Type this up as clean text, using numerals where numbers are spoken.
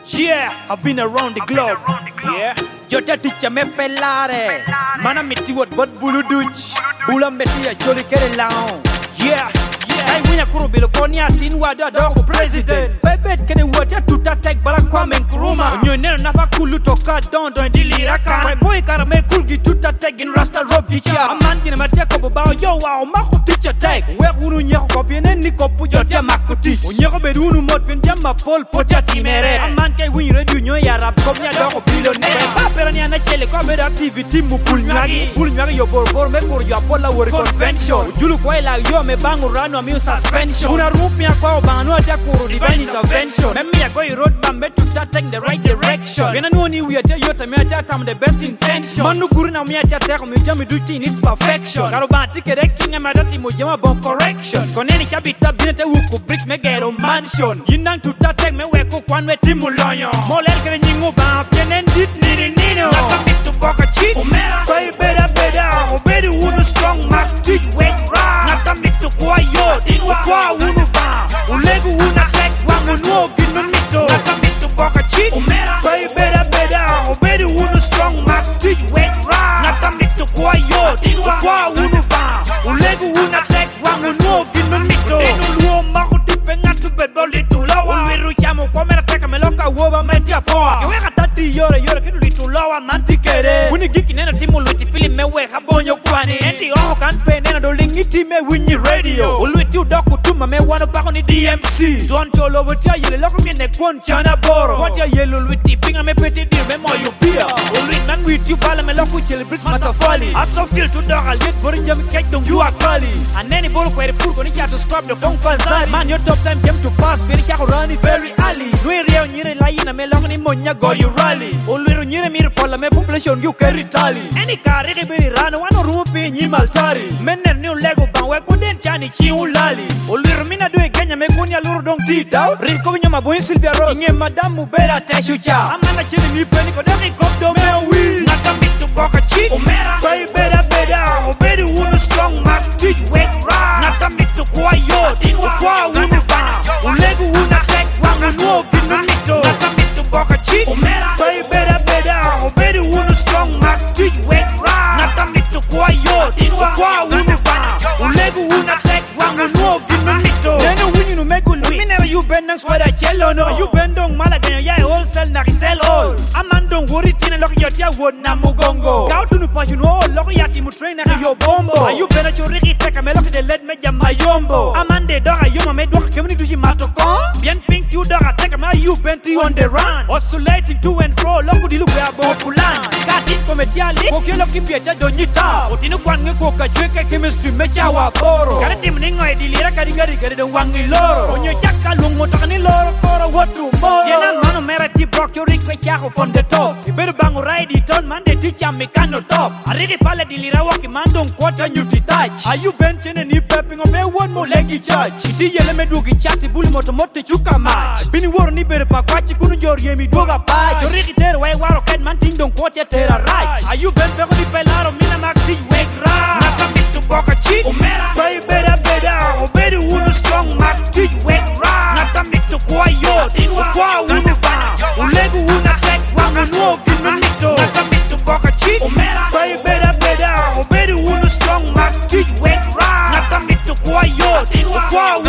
Yeah, I've been around the globe. Yeah, Jota teacher me pelare. Mana meti wat bot bulu duch. Bula meti ya choli kere lao. Yeah. Ay winya kuro bilo konya tin wada doko president. Bebet kene wata tuta tek bala Kwame Nkrumah. Nyonero nafa kulu toka dondo ndili raka. My boy karame kulgi tuta tek in rasta rob dicha. Aman gine matia kobo bao yo wa mako teacher tek. Wek unu nyako kopiene ni kopu jotia mako teach. Unyako bedu unu mod pen jamba pol potia timere. Aman kay winy redu nyo ya rap kopnya doko billionaire. Papera ni anachele kwa beda activity mupul nyagi. Pul nyagi yo borbor me kur yo apola wori convention. Ujulu kwa ila yo me bangu rano mi suspension. Una rupia kwa banu atakuru divine intervention. Memi ya go road bambe to take the right direction. Vena nuoni we ate yota me ate the best intention. Manu kuru na me ate me jami do thing it's perfection. Karobati kereking na madati mo jama bon correction. Koneni chabita binete wuku bricks me gero mansion. Yinang to take me weko kwanwe timuloyo. Moler kere nyingo ba pienen dit nini nino. Nakamit to boka cheat. Omera. Bay beda. Obedi wunu strong mak teach wet ra. Nakamit to kwa yo. Kwa unu ba. Ulegu una tek wangu nuo ginu mito. Nakamit to boka cheat. Omera. Bay beda. Obedi wunu strong mak teach wet ra. Nakamit to kwa yo. Kwa unu ba. Ulegu una tek wangu nuo ginu mito. Inu luo mako tipe ngatu bedoli tulawa. Ulwiru chamo kwa mera teka meloka woba mentia poa. Kiweka tati yore kitu litulawa manti kere. Uni giki nena timu luiti fili mewe habonyo kwani. Enti oho kanpe nena dolingi time winyi radio. Ulwiti udoku tuma me wano pako ni DMC. Don cholo watia yele loko miene kon chana boro. Watia yele ulwiti pinga me peti dir me moyo pia. Ulwiti nan witi ubala me loko chele bricks matafali. Aso feel to dog al yet bori jami kek dong you akali. Aneni boro kwere purko ni chato scrub dog dong fazari. Man your top time came to pass beri chako rani very early. Nui reo nyire laina me loko ni monya go you rally. Ulwiru nyire mir pola me population you carry tally. Any car rege beri rano wano rupi nyi maltari. Mener ni ulego banwe kunden chani chi ulali. Ulwiru mina due Kenya me kunya luru dong tida. Rizko binya mabuin Sylvia Rose. Inge madamu bera teshucha. Amana chini mi peni kodani kopdo me wii. Nakamit to boka chi. Omera. Bay beda. Obedi wunu strong mak teach wet ra. Nakamit to kwa yo. Kwa wunu ba. Ulegu una tek wangu nuo ginu mito. Nakamit to boka chi. Omera. Bay beda. Obedi wunu strong mak teach wet ra. Nakamit to kwa yo. Kwa wunu ba. Ulegu una tek wangu nuo ginu mito. Neno winyu no megu lui. Minera you bendang swada chelo no. You bendong mala ganyo ya wholesale na resell all. Amandong wori tine loko yotia wod na mugongo. Kautu nu passion ho loko yati mu train na yo bombo. Ayu bena choriki teka me loko de led me jama yombo. Amande dora yoma me dwaka kemuni dushi matoko. Bien pink tu dora teka me you benti on the run. Oscillating to and fro loko di lupe abo pulan. Katin kometiali kokyo loki pieta donyita. Otinu kwange koka chweke chemistry me chawa boro. Karati mningo edilira karingari don wangi loro. Onyo chaka lungo takani loro koro watu moro. Yena mano mera ti brok yo rikwe chako from the top. Iberu bangu ride it on mande ticha mekano top. Arigi pale dilira waki mandong kwata nyuti touch. Ayu benchene ni pepping ome one mo legi church. Iti yele me dugi chati buli moto mote chuka match. Bini woro ni bere pa kwachi kunu jor yemi doga patch. Yo rigi tere we waro ken man ting dong kwata tera right. Ayu ben peko ni pelaro mina maxi wek ra. Nakamit to boka chi. Omera. Bay beda. Obedi wunu strong mak teach wet ra. Nakamit to kwa yo. Kwa wunu ba. Ulegu una tek wangu nuo ginu mito. Nakamit to boka chi. Omera. Bay beda. Obedi wunu strong mak teach wet ra. Nakamit to kwa yo. Kwa